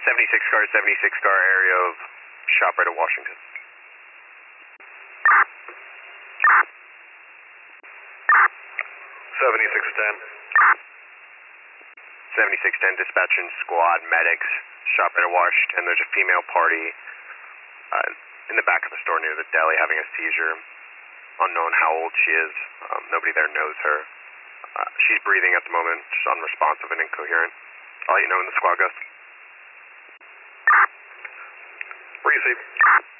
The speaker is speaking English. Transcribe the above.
76 car area of ShopRite of Washington. 7610 dispatching squad, medics, ShopRite of Washington. There's a female party in the back of the store near the deli having a seizure. Unknown how old she is. Nobody there knows her. She's breathing at the moment, just unresponsive and incoherent. I'll let you know when the squad goes. Receive.